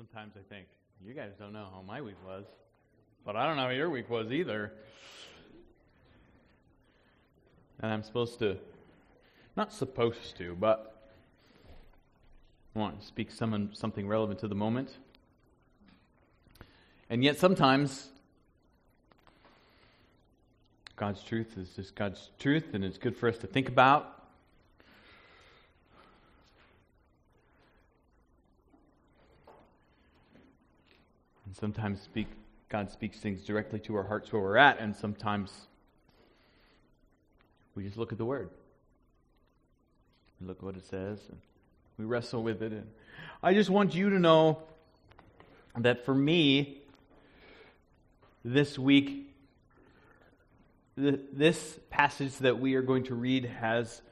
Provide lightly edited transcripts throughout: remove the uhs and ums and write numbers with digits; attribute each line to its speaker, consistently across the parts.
Speaker 1: Sometimes I think, you guys don't know how my week was, but I don't know how your week was either. And I'm supposed to, not supposed to, but I want to speak something relevant to the moment. And yet sometimes God's truth is just God's truth, and it's good for us to think about. And sometimes God speaks things directly to our hearts where we're at, and sometimes we just look at the Word. We look at what it says, and we wrestle with it. And I just want you to know that for me, this week, this passage that we are going to read has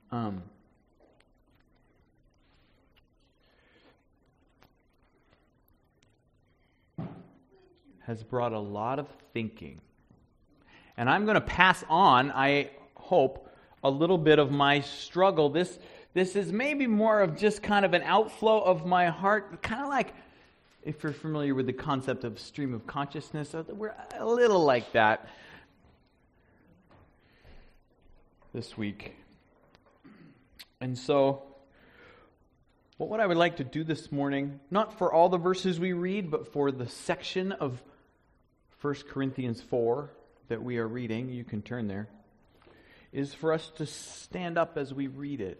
Speaker 1: brought a lot of thinking. And I'm going to pass on, I hope, a little bit of my struggle. This is maybe more of just kind of an outflow of my heart, kind of like, if you're familiar with the concept of stream of consciousness, we're a little like that this week. And so, what I would like to do this morning, not for all the verses we read, but for the section of 1 Corinthians 4 that we are reading, you can turn there, is for us to stand up as we read it.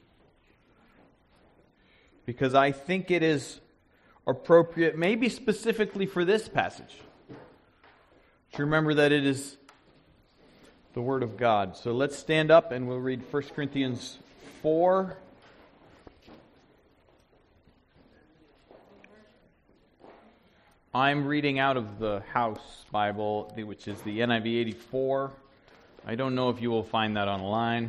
Speaker 1: Because I think it is appropriate, maybe specifically for this passage, to remember that it is the Word of God. So let's stand up and we'll read 1 Corinthians 4. I'm reading out of the House Bible, which is the NIV 84. I don't know if you will find that online.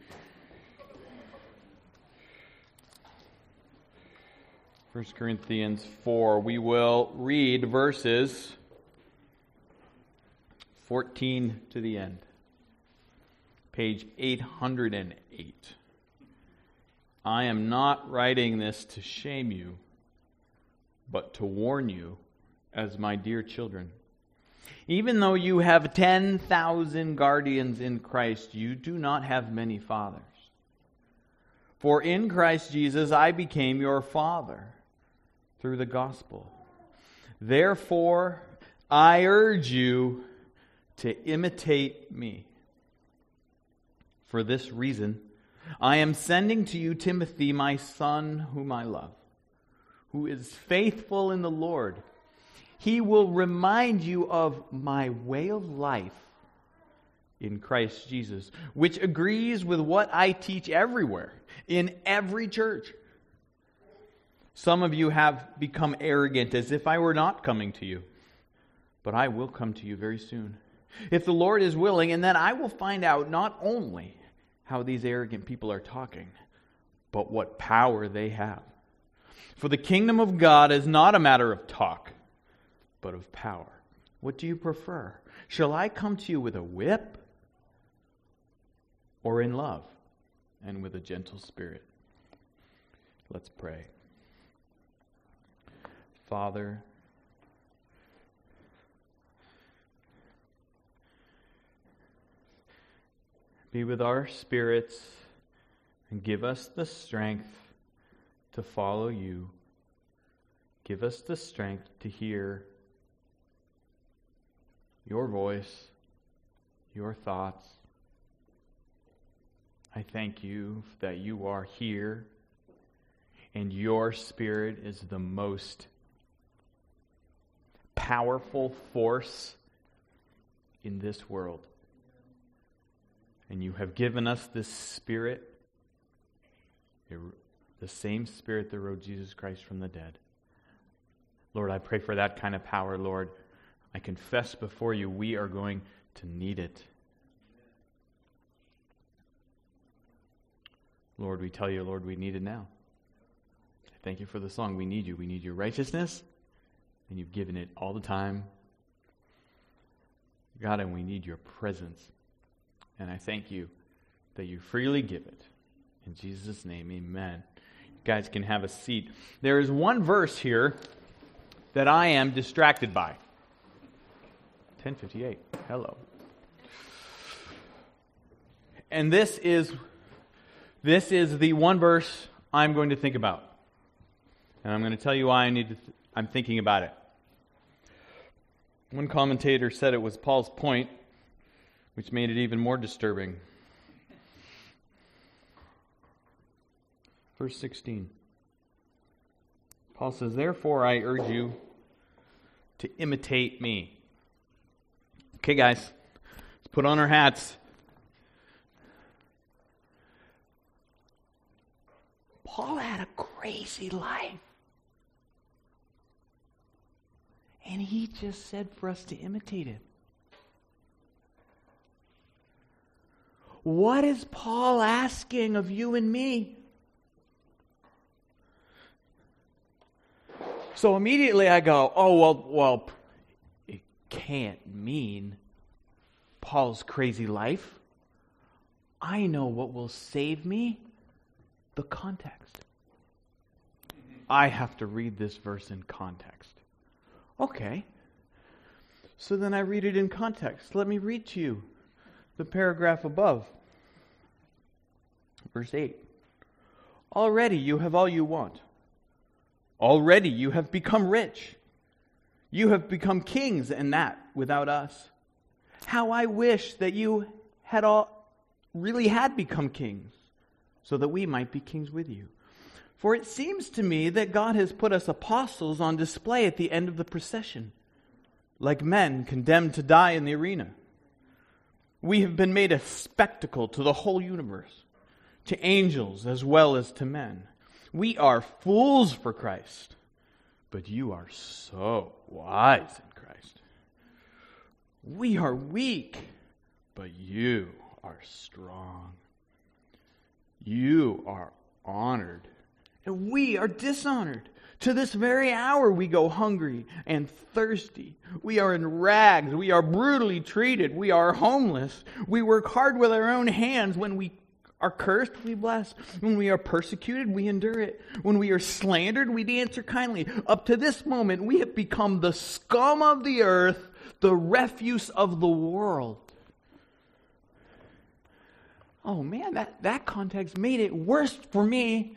Speaker 1: First Corinthians 4. We will read verses 14 to the end. Page 808. I am not writing this to shame you, but to warn you, as my dear children. Even though you have 10,000 guardians in Christ, you do not have many fathers. For in Christ Jesus I became your father through the gospel. Therefore, I urge you to imitate me. For this reason, I am sending to you Timothy, my son, whom I love, who is faithful in the Lord. He will remind you of my way of life in Christ Jesus, which agrees with what I teach everywhere, in every church. Some of you have become arrogant, as if I were not coming to you. But I will come to you very soon, if the Lord is willing, and then I will find out not only how these arrogant people are talking, but what power they have. For the kingdom of God is not a matter of talk, but of power. What do you prefer? Shall I come to you with a whip, or in love and with a gentle spirit? Let's pray. Father, be with our spirits and give us the strength to follow you. Give us the strength to hear your voice, your thoughts. I thank you that you are here and your Spirit is the most powerful force in this world. And you have given us this Spirit, the same Spirit that rose Jesus Christ from the dead. Lord, I pray for that kind of power, Lord. I confess before you, we are going to need it. Lord, we tell you, Lord, we need it now. I thank you for the song. We need you. We need your righteousness, and you've given it all the time. God, and we need your presence. And I thank you that you freely give it. In Jesus' name, amen. You guys can have a seat. There is one verse here that I am distracted by. 10:58. Hello. And this is the one verse I'm going to think about. And I'm going to tell you why I'm thinking about it. One commentator said it was Paul's point, which made it even more disturbing. Verse 16. Paul says, "Therefore I urge you to imitate me." Okay, guys, let's put on our hats. Paul had a crazy life. And he just said for us to imitate him. What is Paul asking of you and me? So immediately I go, well, it can't mean Paul's crazy life. I know what will save me. The context. I have to read this verse in context. Okay. So then I read it in context. Let me read to you the paragraph above. Verse 8. Already you have all you want. Already you have become rich. You have become kings, and that without us. How I wish that you had really become kings, so that we might be kings with you. For it seems to me that God has put us apostles on display at the end of the procession, like men condemned to die in the arena. We have been made a spectacle to the whole universe, to angels as well as to men. We are fools for Christ, but you are so wise in Christ. We are weak, but you are strong. You are honored, and we are dishonored. To this very hour we go hungry and thirsty. We are in rags. We are brutally treated. We are homeless. We work hard with our own hands. When we are cursed, we bless. When we are persecuted, we endure it. When we are slandered, we answer kindly. Up to this moment, we have become the scum of the earth, the refuse of the world. Oh man, that context made it worse for me.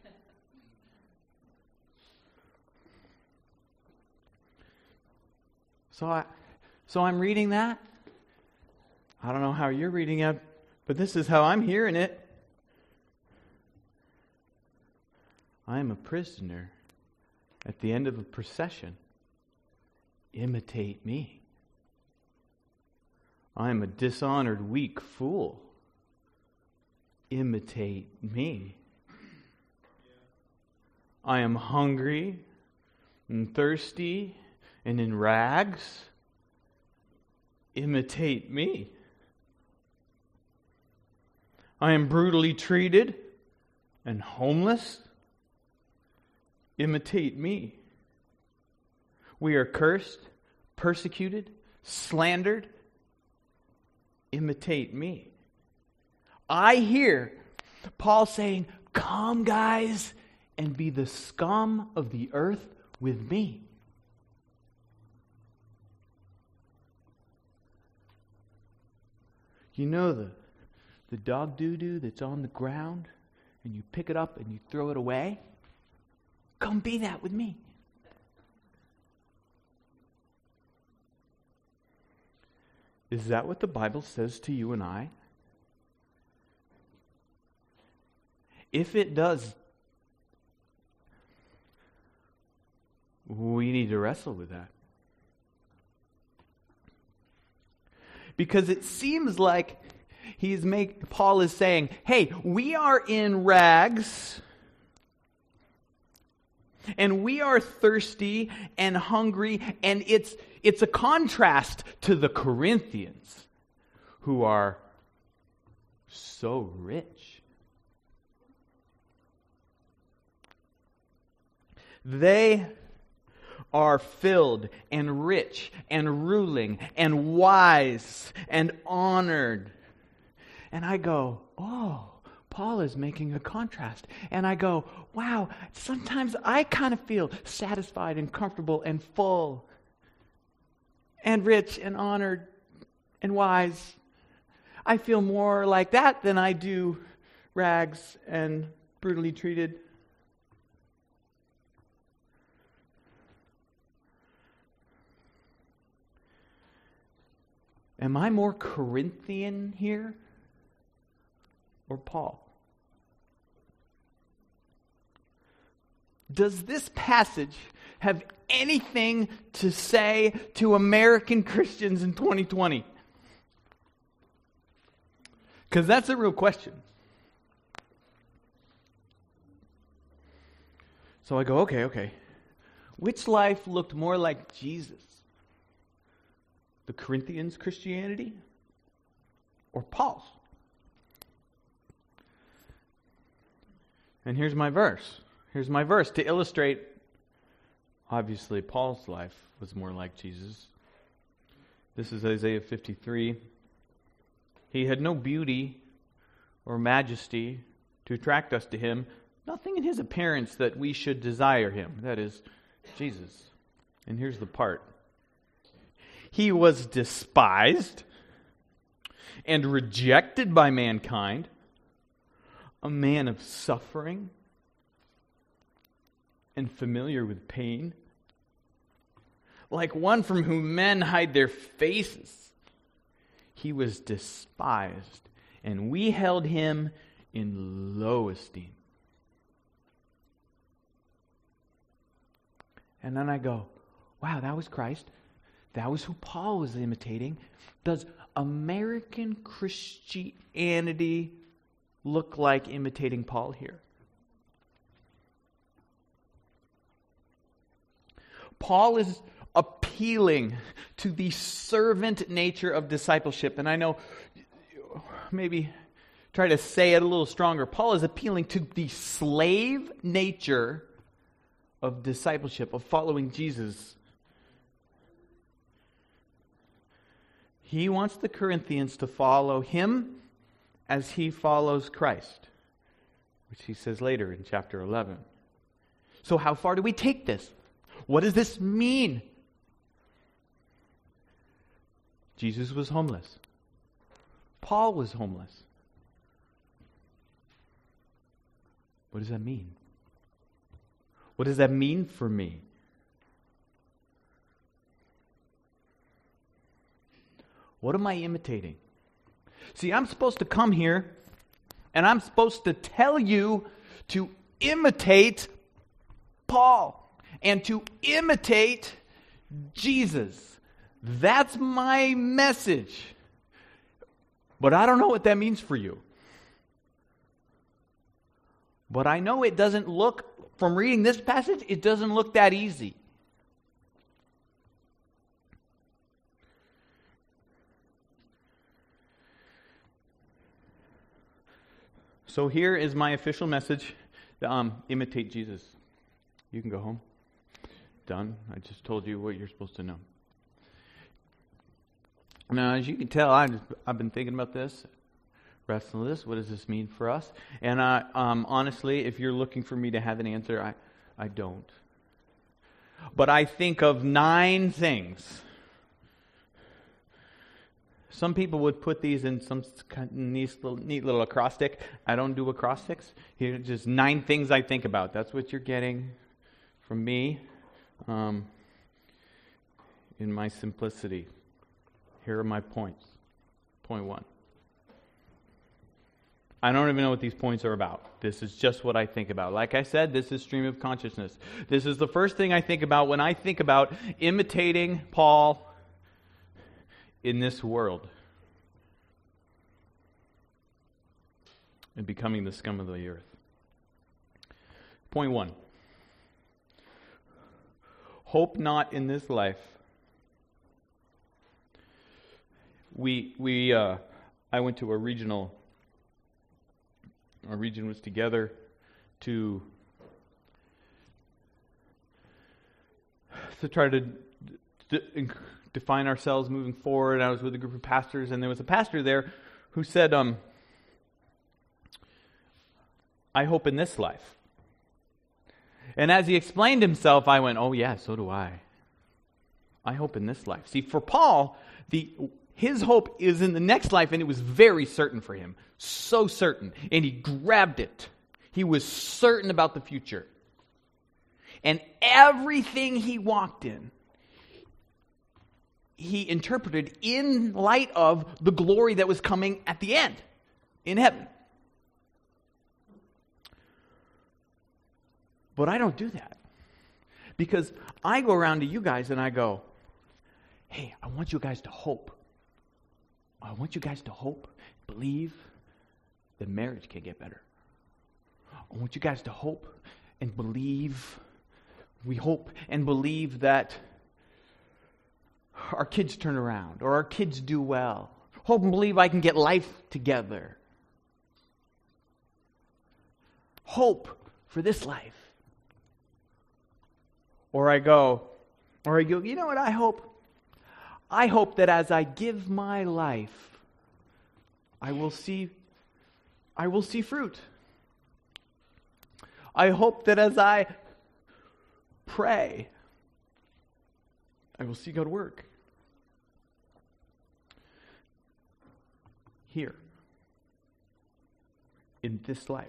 Speaker 1: So I'm reading that. I don't know how you're reading it, but this is how I'm hearing it. I am a prisoner at the end of a procession. Imitate me. I am a dishonored, weak fool. Imitate me. I am hungry and thirsty and in rags. Imitate me. I am brutally treated and homeless. Imitate me. We are cursed, persecuted, slandered. Imitate me. I hear Paul saying, come guys and be the scum of the earth with me. You know the dog doo-doo that's on the ground and you pick it up and you throw it away? Come be that with me. Is that what the Bible says to you and I? If it does, we need to wrestle with that. Because it seems like Paul is saying, hey, we are in rags, and we are thirsty and hungry, and it's a contrast to the Corinthians, who are so rich. They are filled and rich and ruling and wise and honored. And I go, oh, Paul is making a contrast. And I go, wow, sometimes I kind of feel satisfied and comfortable and full and rich and honored and wise. I feel more like that than I do rags and brutally treated. Am I more Corinthian here or Paul? Does this passage have anything to say to American Christians in 2020? Because that's a real question. So I go, okay. Which life looked more like Jesus? The Corinthians' Christianity or Paul's? And here's my verse. To illustrate, obviously, Paul's life was more like Jesus. This is Isaiah 53. He had no beauty or majesty to attract us to him, nothing in his appearance that we should desire him. That is, Jesus. And here's the part. He was despised and rejected by mankind, a man of suffering and familiar with pain, like one from whom men hide their faces. He was despised, and we held him in low esteem. And then I go, wow, that was Christ. That was who Paul was imitating. Does American Christianity look like imitating Paul here? Paul is appealing to the servant nature of discipleship. And I know, maybe try to say it a little stronger. Paul is appealing to the slave nature of discipleship, of following Jesus. He wants the Corinthians to follow him as he follows Christ, which he says later in chapter 11. So how far do we take this? What does this mean? Jesus was homeless. Paul was homeless. What does that mean? What does that mean for me? What am I imitating? See, I'm supposed to come here and I'm supposed to tell you to imitate Paul and to imitate Jesus. That's my message. But I don't know what that means for you. But I know it doesn't look, from reading this passage, it doesn't look that easy. So here is my official message. Imitate Jesus. You can go home. Done. I just told you what you're supposed to know. Now, as you can tell, I've been thinking about this, wrestling with this. What does this mean for us? And honestly, if you're looking for me to have an answer, I don't. But I think of 9 things. Some people would put these in some neat little acrostic. I don't do acrostics. Here, just 9 things I think about. That's what you're getting from me in my simplicity. Here are my points. Point 1. I don't even know what these points are about. This is just what I think about. Like I said, this is stream of consciousness. This is the first thing I think about when I think about imitating Paul in this world and becoming the scum of the earth. Point 1. Hope not in this life. I went to a regional. Our region was together to try to define ourselves moving forward. I was with a group of pastors, and there was a pastor there who said, I hope in this life. And as he explained himself, I went, oh yeah, so do I. I hope in this life. See, for Paul, his hope is in the next life, and it was very certain for him. So certain. And he grabbed it. He was certain about the future. And everything he walked in, he interpreted in light of the glory that was coming at the end, in heaven. But I don't do that. Because I go around to you guys and I go, hey, I want you guys to hope. I want you guys to hope, believe that marriage can get better. I want you guys to hope and believe, we hope and believe that our kids turn around or our kids do well. Hope and believe I can get life together. Hope for this life. Or I go, you know what I hope? I hope that as I give my life, I will see fruit. I hope that as I pray, I will see God work. Here. In this life.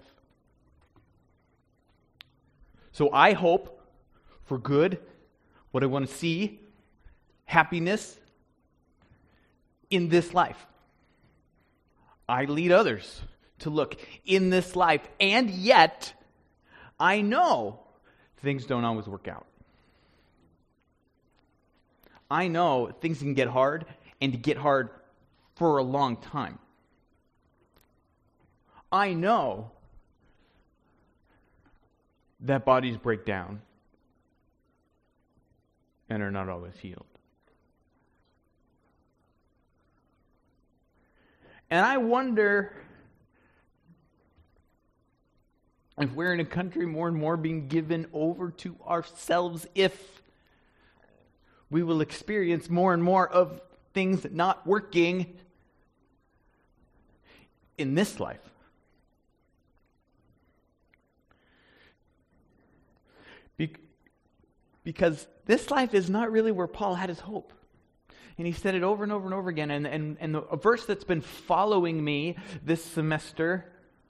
Speaker 1: So I hope for good, what I want to see, happiness in this life. I lead others to look in this life, and yet I know things don't always work out. I know things can get hard, and get hard for a long time. I know that bodies break down and are not always healed. And I wonder if we're in a country more and more being given over to ourselves, if we will experience more and more of things not working in this life. Because this life is not really where Paul had his hope. And he said it over and over and over again. And a verse that's been following me this semester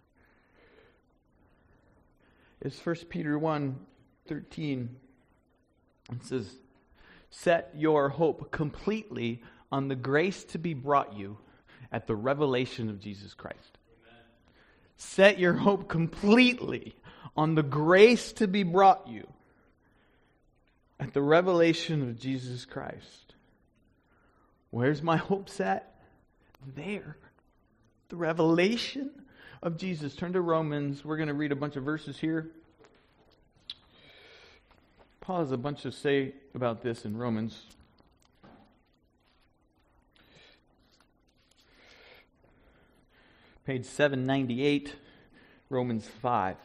Speaker 1: is 1 Peter 1:13. It says, set your hope completely on the grace to be brought you at the revelation of Jesus Christ. Amen. Set your hope completely on the grace to be brought you at the revelation of Jesus Christ. Where's my hope set? There. The revelation of Jesus. Turn to Romans. We're going to read a bunch of verses here. Paul has a bunch to say about this in Romans. Page 798, Romans 5.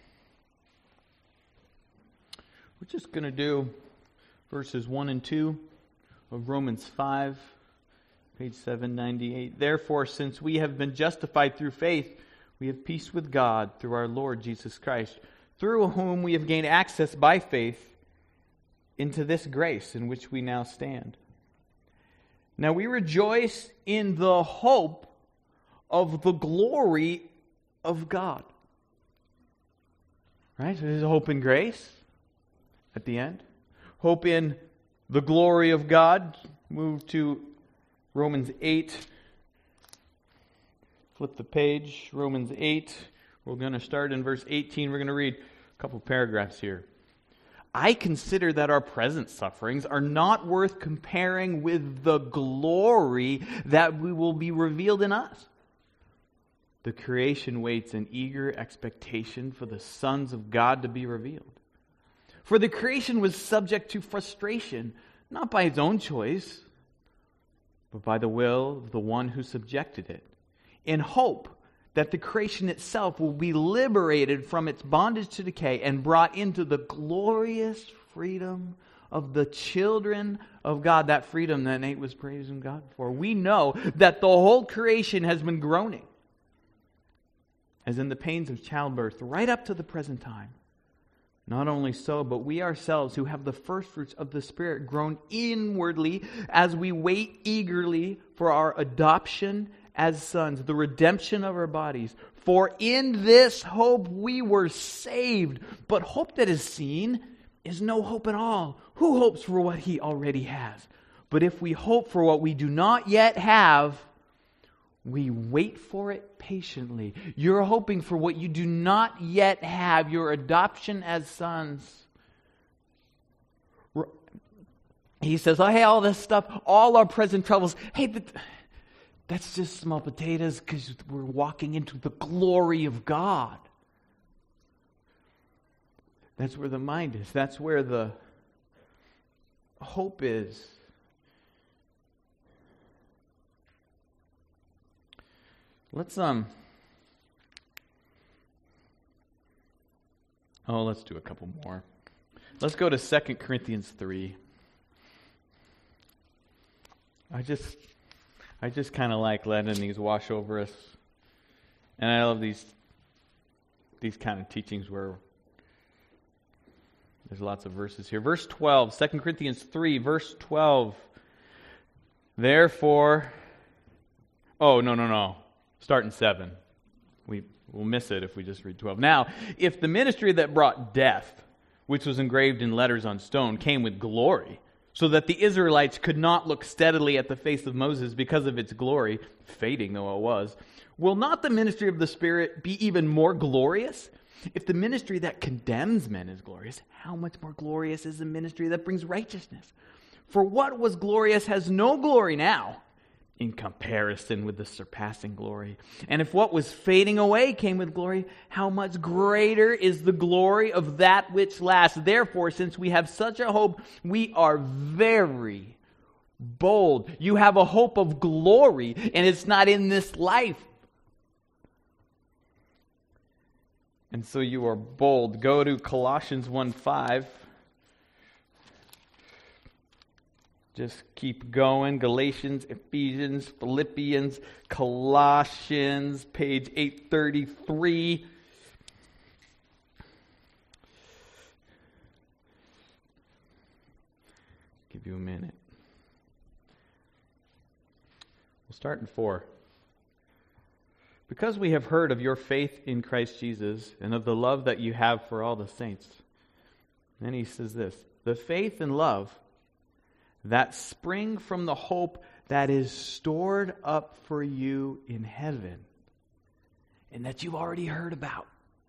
Speaker 1: We're just going to do verses 1 and 2 of Romans 5, page 798. Therefore, since we have been justified through faith, we have peace with God through our Lord Jesus Christ, through whom we have gained access by faith into this grace in which we now stand. Now we rejoice in the hope of the glory of God. Right? So there's hope in grace at the end. Hope in the glory of God. Move to Romans 8. Flip the page. Romans 8. We're going to start in verse 18. We're going to read a couple paragraphs here. I consider that our present sufferings are not worth comparing with the glory that will be revealed in us. The creation waits in eager expectation for the sons of God to be revealed. For the creation was subject to frustration, not by its own choice, but by the will of the one who subjected it, in hope that the creation itself will be liberated from its bondage to decay and brought into the glorious freedom of the children of God. That freedom that Nate was praising God for. We know that the whole creation has been groaning as in the pains of childbirth, right up to the present time. Not only so, but we ourselves who have the first fruits of the Spirit groan inwardly as we wait eagerly for our adoption as sons, the redemption of our bodies. For in this hope we were saved. But hope that is seen is no hope at all. Who hopes for what he already has? But if we hope for what we do not yet have, we wait for it patiently. You're hoping for what you do not yet have, your adoption as sons. He says, oh, hey, all this stuff, all our present troubles, hey, but that's just small potatoes because we're walking into the glory of God. That's where the mind is. That's where the hope is. Let's let's do a couple more. Let's go to 2 Corinthians 3. I just kind of like letting these wash over us. And I love these kind of teachings where there's lots of verses here. Verse 12, 2 Corinthians 3, verse 12. Therefore, no. Start in 7. We'll miss it if we just read 12. Now, if the ministry that brought death, which was engraved in letters on stone, came with glory, so that the Israelites could not look steadily at the face of Moses because of its glory, fading though it was, will not the ministry of the Spirit be even more glorious? If the ministry that condemns men is glorious, how much more glorious is the ministry that brings righteousness? For what was glorious has no glory now, in comparison with the surpassing glory. And if what was fading away came with glory, how much greater is the glory of that which lasts? Therefore, since we have such a hope, we are very bold. You have a hope of glory, and it's not in this life. And so you are bold. Go to Colossians 1:5. Just keep going. Galatians, Ephesians, Philippians, Colossians, page 833. Give you a minute. We'll start in 4. Because we have heard of your faith in Christ Jesus and of the love that you have for all the saints. Then he says this, the faith and love that spring from the hope that is stored up for you in heaven and that you've already heard about.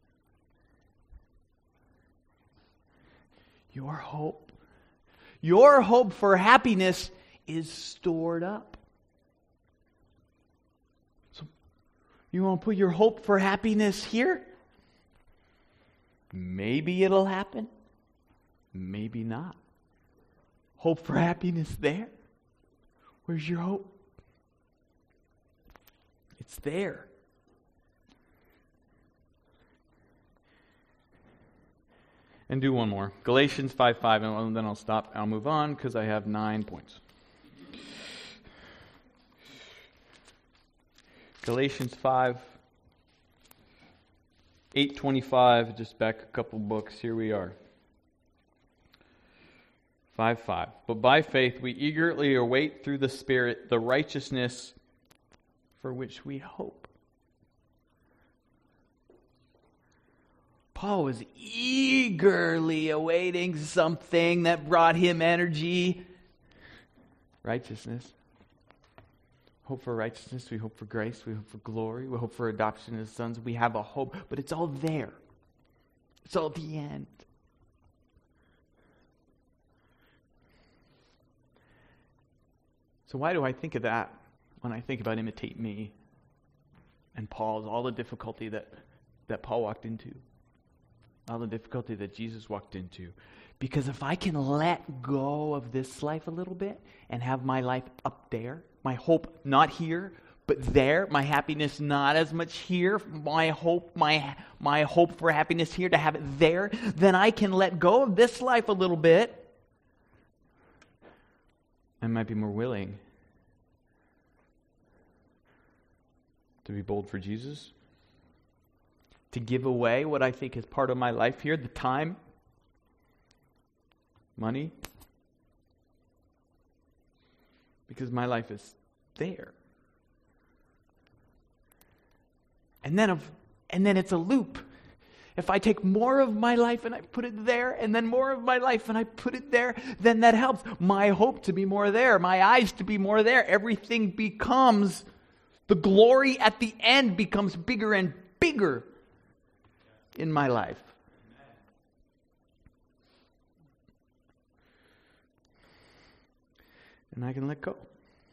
Speaker 1: Your hope for happiness is stored up. So you want to put your hope for happiness here? Maybe it'll happen. Maybe not. Hope for happiness there? Where's your hope? It's there. And do one more. Galatians 5:5, and then I'll stop. I'll move on because I have 9 points. Galatians 5, 8:25, just back a couple books. Here we are. 5:5. But by faith we eagerly await through the Spirit the righteousness for which we hope. Paul was eagerly awaiting something that brought him energy. Righteousness. Hope for righteousness. We hope for grace. We hope for glory. We hope for adoption as sons. We have a hope, but it's all there. It's all at the end. So why do I think of that when I think about imitate me and Paul's, all the difficulty that Paul walked into, all the difficulty that Jesus walked into? Because if I can let go of this life a little bit and have my life up there, my hope not here, but there, my happiness not as much here, my hope for happiness here, to have it there, then I can let go of this life a little bit. I might be more willing to be bold for Jesus, to give away what I think is part of my life here, the time, money, because my life is there. And then it's a loop. If I take more of my life and I put it there, and then more of my life and I put it there, then that helps my hope to be more there, my eyes to be more there. Everything becomes, the glory at the end becomes bigger and bigger in my life. And I can let go.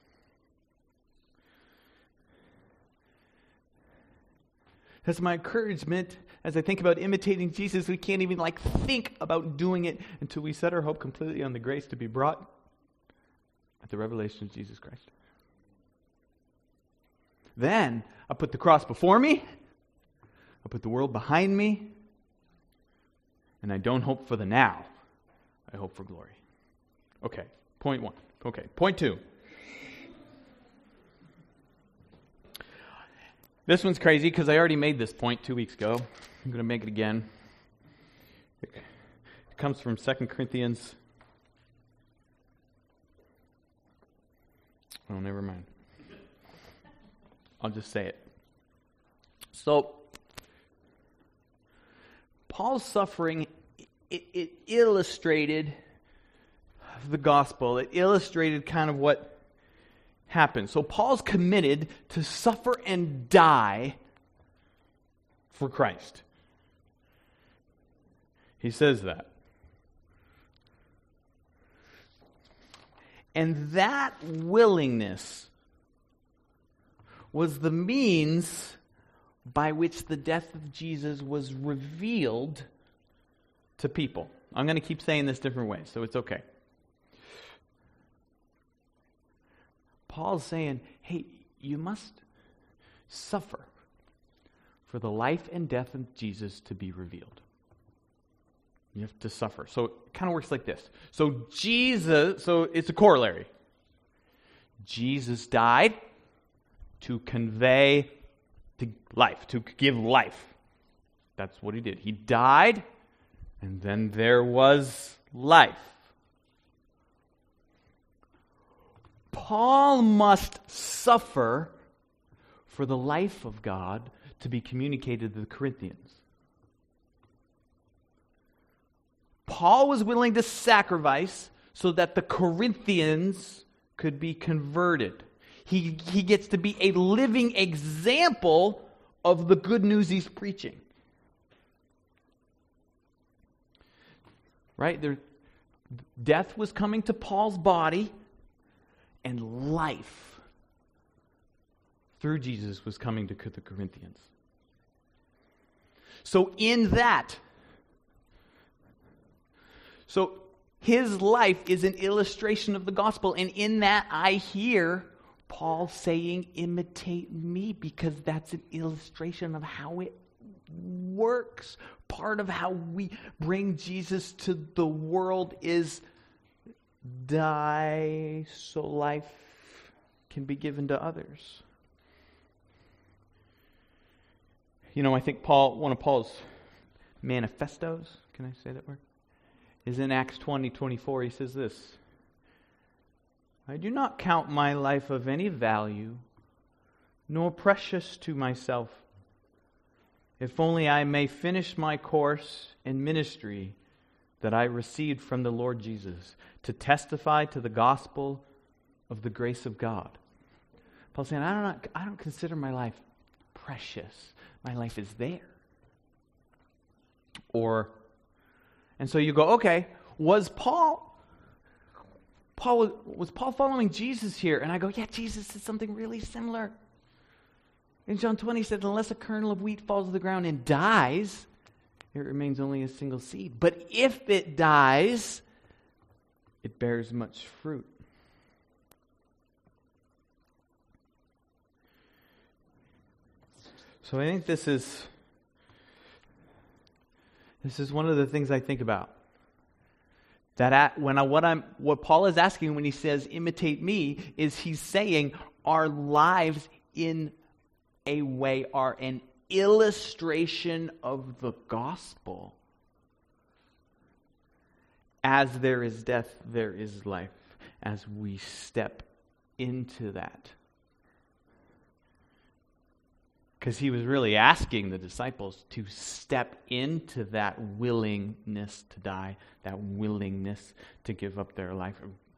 Speaker 1: That's my encouragement as I think about imitating Jesus. We can't even think about doing it until we set our hope completely on the grace to be brought at the revelation of Jesus Christ. Then I put the cross before me, I put the world behind me, and I don't hope for the now. I hope for glory. Okay, point one. Okay, point two. This one's crazy because I already made this point 2 weeks ago. I'm going to make it again. It comes from 2 Corinthians. Oh, never mind. I'll just say it. So, Paul's suffering, it illustrated the gospel. It illustrated kind of what happened. So Paul's committed to suffer and die for Christ. He says that. And that willingness was the means by which the death of Jesus was revealed to people. I'm going to keep saying this different ways, so it's okay. Paul's saying, hey, you must suffer for the life and death of Jesus to be revealed. You have to suffer. So it kind of works like this. So it's a corollary. Jesus died to convey life, to give life. That's what he did. He died, and then there was life. Paul must suffer for the life of God to be communicated to the Corinthians. Paul was willing to sacrifice so that the Corinthians could be converted. He gets to be a living example of the good news he's preaching. Right? Death was coming to Paul's body, and life through Jesus was coming to the Corinthians. So his life is an illustration of the gospel, and in that I hear Paul saying, imitate me, because that's an illustration of how it works. Part of how we bring Jesus to the world is die so life can be given to others. You know, I think one of Paul's manifestos, can I say that word? Is in Acts 20:24. He says this: I do not count my life of any value, nor precious to myself, if only I may finish my course in ministry that I received from the Lord Jesus, to testify to the gospel of the grace of God. Paul's saying, I don't consider my life precious. My life is there. And so you go, okay, was Paul following Jesus here? And I go, yeah, Jesus did something really similar. In John 20, he said, unless a kernel of wheat falls to the ground and dies, it remains only a single seed. But if it dies, it bears much fruit. So I think this is one of the things I think about. That what Paul is asking when he says, imitate me, is he's saying our lives in a way are an illustration of the gospel. As there is death, there is life. As we step into that. Because he was really asking the disciples to step into that willingness to die, that willingness to give up their life.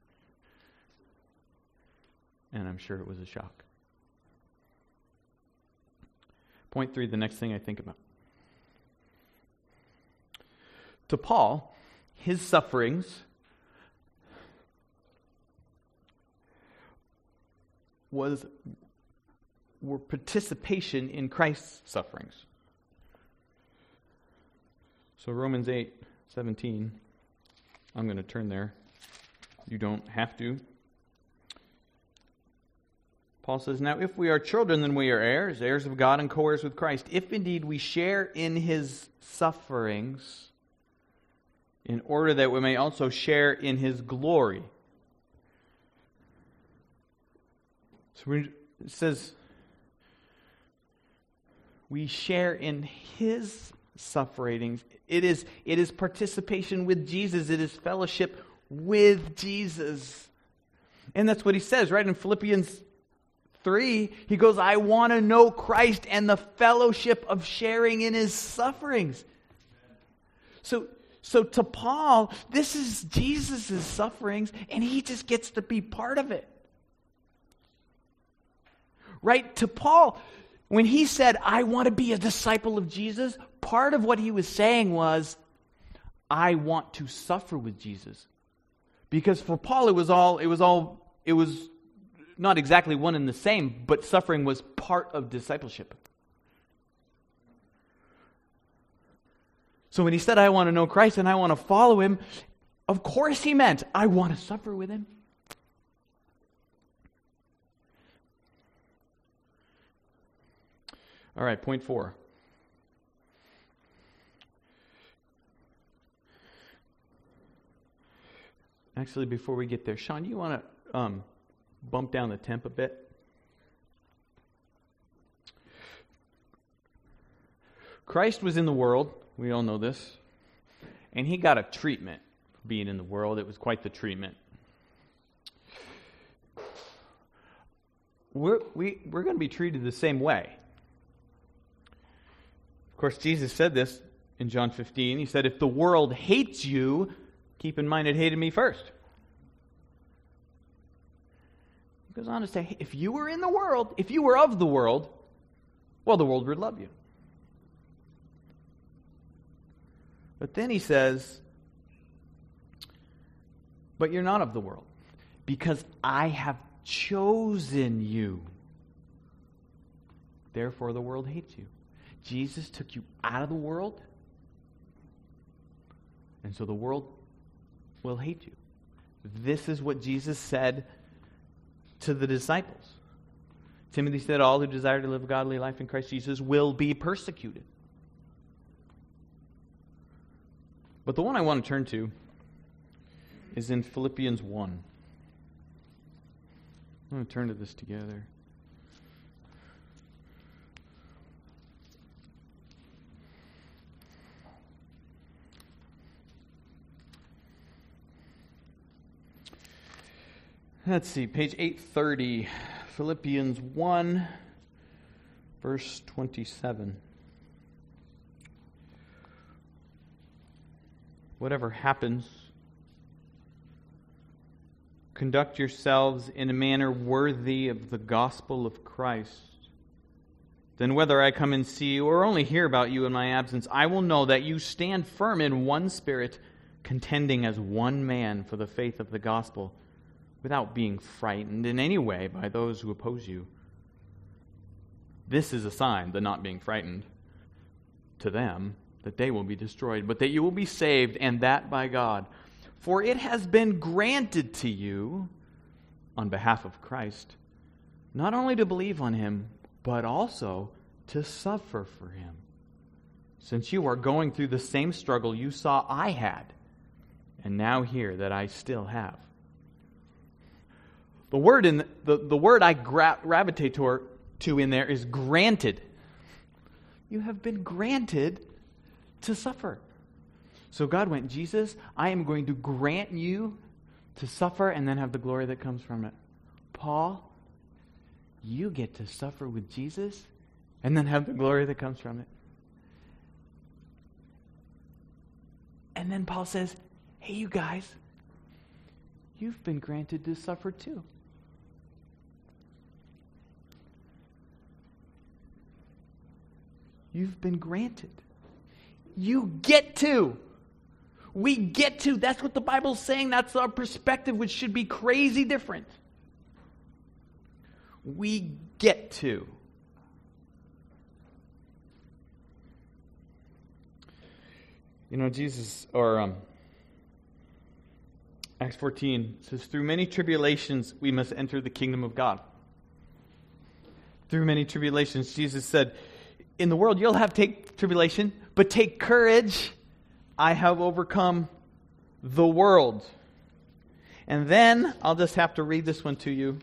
Speaker 1: And I'm sure it was a shock. Point 3, the next thing I think about. To Paul, his sufferings were participation in Christ's sufferings. So Romans 8:17, I'm going to turn there. You don't have to. Paul says, now if we are children, then we are heirs, heirs of God and co-heirs with Christ, if indeed we share in his sufferings, in order that we may also share in his glory. So it says, we share in his sufferings. It is participation with Jesus. It is fellowship with Jesus. And that's what he says, right? In Philippians 3, he goes, I want to know Christ and the fellowship of sharing in his sufferings. So to Paul, this is Jesus' sufferings, and he just gets to be part of it. Right? To Paul, when he said, I want to be a disciple of Jesus, part of what he was saying was, I want to suffer with Jesus. Because for Paul, it was not exactly one and the same, but suffering was part of discipleship. So when he said, I want to know Christ and I want to follow him, of course he meant, I want to suffer with him. All right, point 4. Actually, before we get there, Sean, you want to bump down the temp a bit? Christ was in the world. We all know this. And he got a treatment for being in the world. It was quite the treatment. We're going to be treated the same way. Of course, Jesus said this in John 15. He said, if the world hates you, keep in mind it hated me first. He goes on to say, if you were in the world, if you were of the world, well, the world would love you. But then he says, but you're not of the world, because I have chosen you. Therefore, the world hates you. Jesus took you out of the world, and so the world will hate you. This is what Jesus said to the disciples. Timothy said, all who desire to live a godly life in Christ Jesus will be persecuted. But the one I want to turn to is in Philippians 1. I'm going to turn to this together. Let's see, page 830, Philippians 1, verse 27. Whatever happens, conduct yourselves in a manner worthy of the gospel of Christ. Then whether I come and see you or only hear about you in my absence, I will know that you stand firm in one spirit, contending as one man for the faith of the gospel, without being frightened in any way by those who oppose you. This is a sign, the not being frightened, to them, that they will be destroyed, but that you will be saved, and that by God. For it has been granted to you, on behalf of Christ, not only to believe on him, but also to suffer for him, since you are going through the same struggle you saw I had, and now hear that I still have. The word I gravitate to in there is granted. You have been granted to suffer. So God went, Jesus, I am going to grant you to suffer and then have the glory that comes from it. Paul, you get to suffer with Jesus and then have the glory that comes from it. And then Paul says, hey, you guys, you've been granted to suffer too. You've been granted. You get to. We get to. That's what the Bible's saying. That's our perspective, which should be crazy different. We get to. You know, Jesus, or Acts 14 says, through many tribulations we must enter the kingdom of God. Through many tribulations, Jesus said, in the world you'll have tribulation, but take courage. I have overcome the world. And then, I'll just have to read this one to you.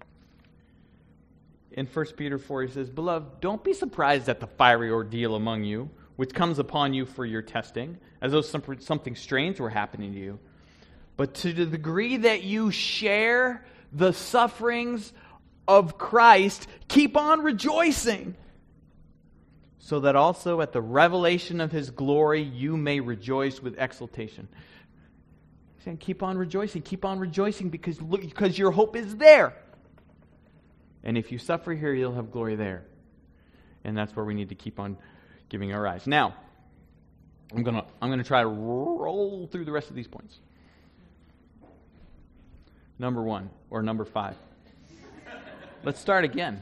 Speaker 1: In 1 Peter 4, he says, beloved, don't be surprised at the fiery ordeal among you, which comes upon you for your testing, as though something strange were happening to you. But to the degree that you share the sufferings of Christ, keep on rejoicing, so that also at the revelation of His glory you may rejoice with exultation. He's saying, keep on rejoicing because your hope is there. And if you suffer here, you'll have glory there. And that's where we need to keep on giving our eyes. Now, I'm gonna try to roll through the rest of these points. Number 1, or number 5. Let's start again.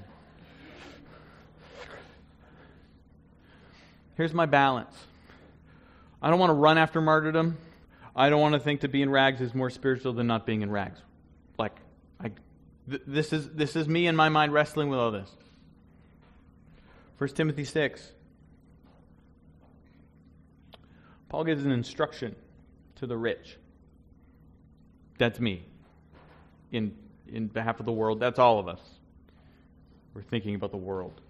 Speaker 1: Here's my balance. I don't want to run after martyrdom. I don't want to think to be in rags is more spiritual than not being in rags. This is me in my mind wrestling with all this. 1 Timothy 6. Paul gives an instruction to the rich. That's me. In behalf of the world, that's all of us. We're thinking about the world.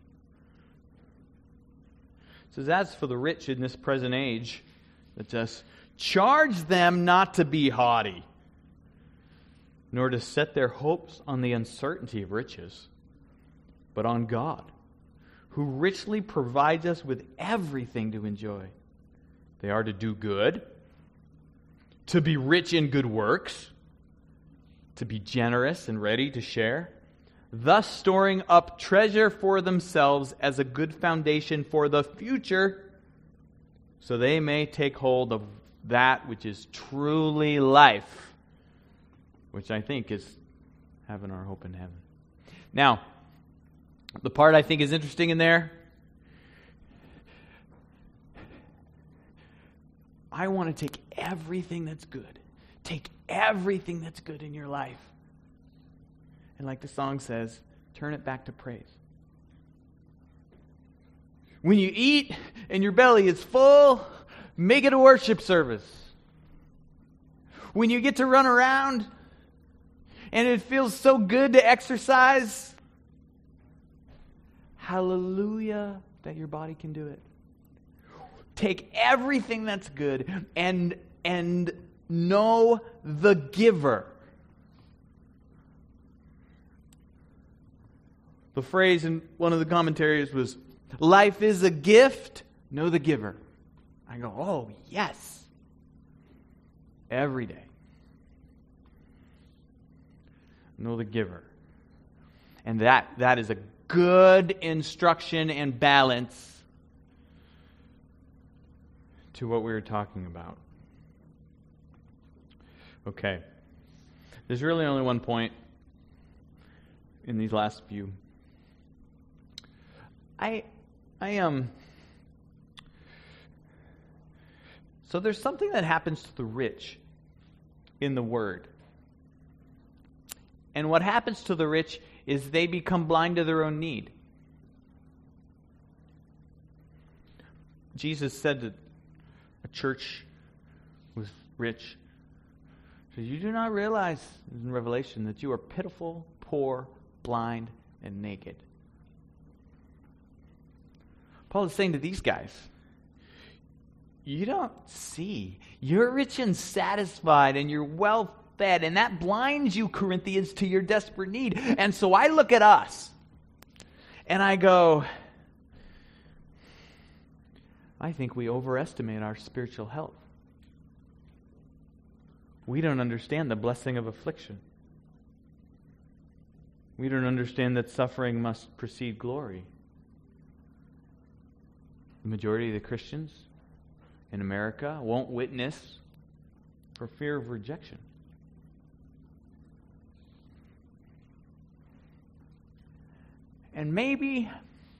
Speaker 1: It says, as for the rich in this present age, it says, charge them not to be haughty, nor to set their hopes on the uncertainty of riches, but on God, who richly provides us with everything to enjoy. They are to do good, to be rich in good works, to be generous and ready to share, thus storing up treasure for themselves as a good foundation for the future, so they may take hold of that which is truly life, which I think is having our hope in heaven. Now, the part I think is interesting in there, I want to take everything that's good. Take everything that's good in your life. And like the song says, turn it back to praise. When you eat and your belly is full, make it a worship service. When you get to run around and it feels so good to exercise, hallelujah that your body can do it. Take everything that's good and know the giver. The phrase in one of the commentaries was, life is a gift, know the giver. I go, oh, yes. Every day. Know the giver. And that is a good instruction and balance to what we were talking about. Okay. There's really only one point in these last few. So there's something that happens to the rich in the Word. And what happens to the rich is they become blind to their own need. Jesus said that a church was rich. So you do not realize, in Revelation, that you are pitiful, poor, blind, and naked. Paul is saying to these guys, you don't see. You're rich and satisfied, and you're well fed, and that blinds you, Corinthians, to your desperate need. And so I look at us, and I go, I think we overestimate our spiritual health. We don't understand the blessing of affliction. We don't understand that suffering must precede glory. The majority of the Christians in America won't witness for fear of rejection. And maybe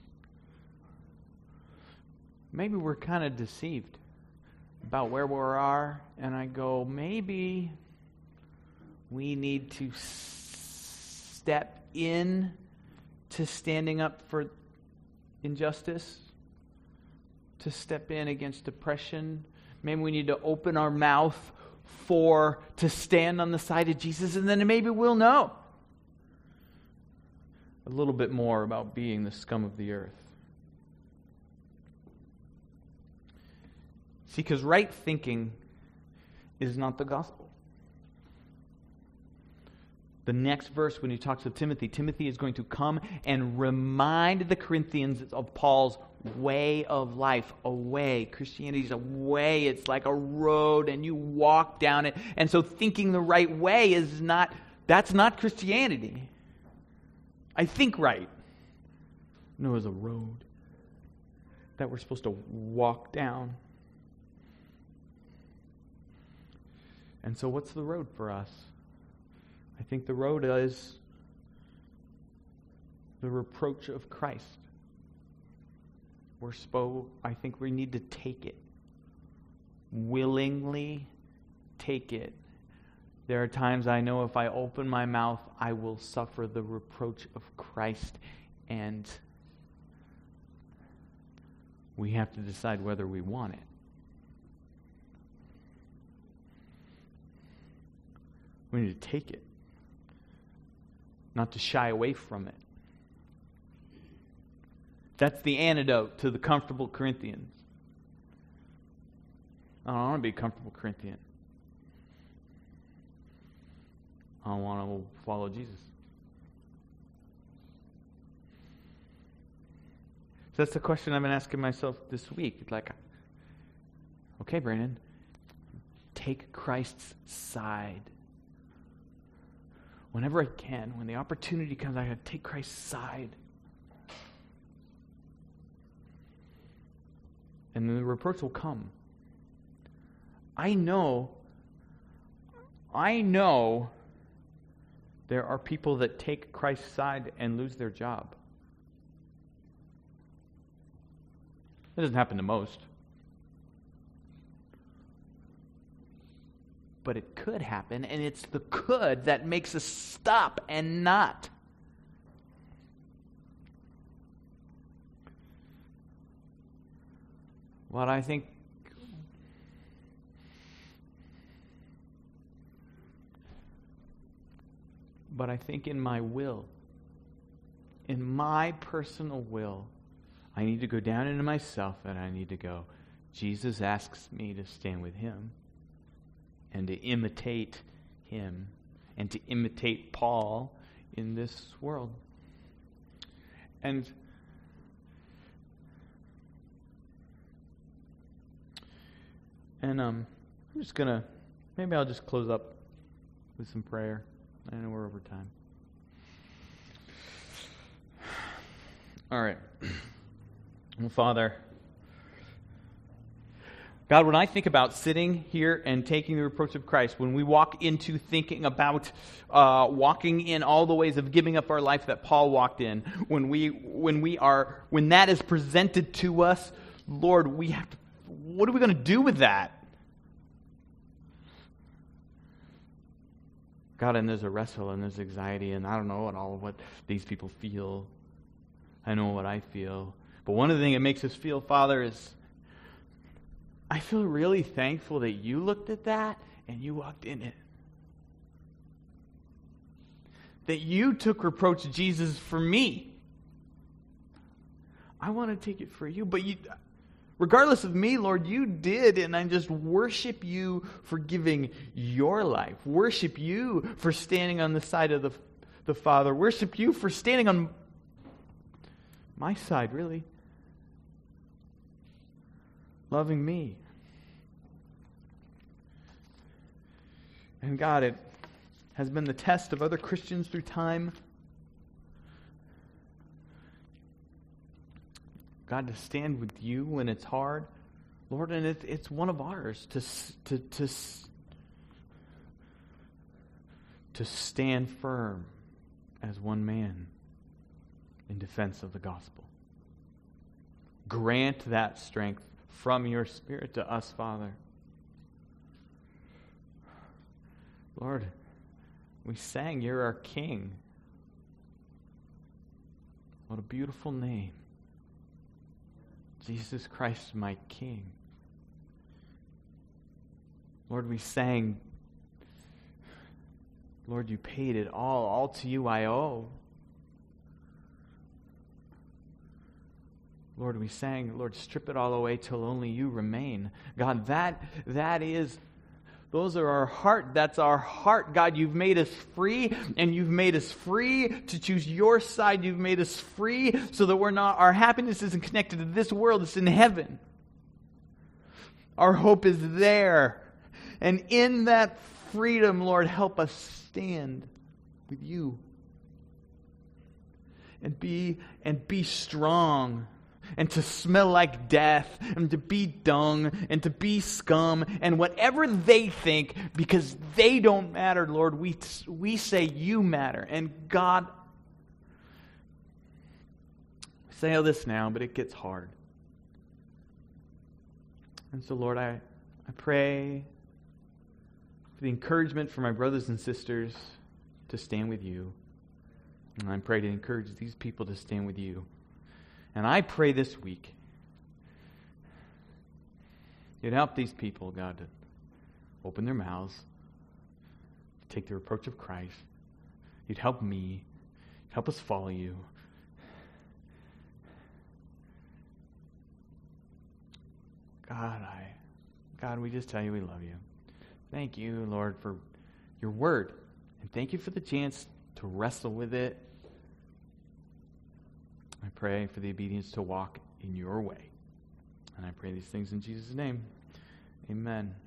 Speaker 1: we're kind of deceived about where we are, and I go, maybe we need to step in to standing up for injustice, to step in against oppression. Maybe we need to open our mouth to stand on the side of Jesus, and then maybe we'll know a little bit more about being the scum of the earth. See, because right thinking is not the gospel. The next verse, when he talks to Timothy, Timothy is going to come and remind the Corinthians of Paul's way of life. A way. Christianity is a way. It's like a road, and you walk down it. And so thinking the right way that's not Christianity. I think right. No, it's a road that we're supposed to walk down. And so what's the road for us? I think the road is the reproach of Christ. I think we need to take it. Willingly take it. There are times I know if I open my mouth, I will suffer the reproach of Christ. And we have to decide whether we want it. We need to take it, not to shy away from it. That's the antidote to the comfortable Corinthians. I don't want to be a comfortable Corinthian. I want to follow Jesus. So that's the question I've been asking myself this week. It's like, okay, Brandon, take Christ's side. Whenever I can, when the opportunity comes, I have to take Christ's side. And then the reproach will come. I know there are people that take Christ's side and lose their job. That doesn't happen to most. But it could happen, and it's the could that makes us stop and not. But I think in my will, in my personal will, I need to go down into myself and I need to go, Jesus asks me to stand with him and to imitate him and to imitate Paul in this world. And I'm just going to, maybe I'll just close up with some prayer. I know we're over time. All right. Well, Father, God, when I think about sitting here and taking the reproach of Christ, when we walk into thinking about walking in all the ways of giving up our life that Paul walked in, when that is presented to us, Lord, what are we going to do with that? God, and there's a wrestle and there's anxiety, and I don't know what these people feel. I know what I feel. But one of the things that makes us feel, Father, is I feel really thankful that you looked at that and you walked in it. That you took reproach, Jesus, for me. I want to take it for you. But regardless of me, Lord, you did, and I just worship you for giving your life. Worship you for standing on the side of the Father. Worship you for standing on my side, really. Loving me. And God, it has been the test of other Christians through time. God, to stand with you when it's hard. Lord, and it's one of ours to stand firm as one man in defense of the gospel. Grant that strength from your Spirit to us, Father. Lord, we sang, you're our King. What a beautiful name. Jesus Christ, my King. Lord, we sang, Lord, you paid it all to you I owe. Lord, we sang, Lord, strip it all away till only you remain. God, those are our heart. That's our heart. God, you've made us free, and you've made us free to choose your side. You've made us free so that our happiness isn't connected to this world. It's in heaven. Our hope is there. And in that freedom, Lord, help us stand with you. And be strong. And to smell like death, and to be dung, and to be scum, and whatever they think, because they don't matter, Lord, we say you matter. And God, I say all this now, but it gets hard. And so, Lord, I pray for the encouragement for my brothers and sisters to stand with you. And I pray to encourage these people to stand with you. And I pray this week, you'd help these people, God, to open their mouths, to take the reproach of Christ. You'd help me, help us follow you. God, we just tell you we love you. Thank you, Lord, for your word. And thank you for the chance to wrestle with it. I pray for the obedience to walk in your way. And I pray these things in Jesus' name. Amen.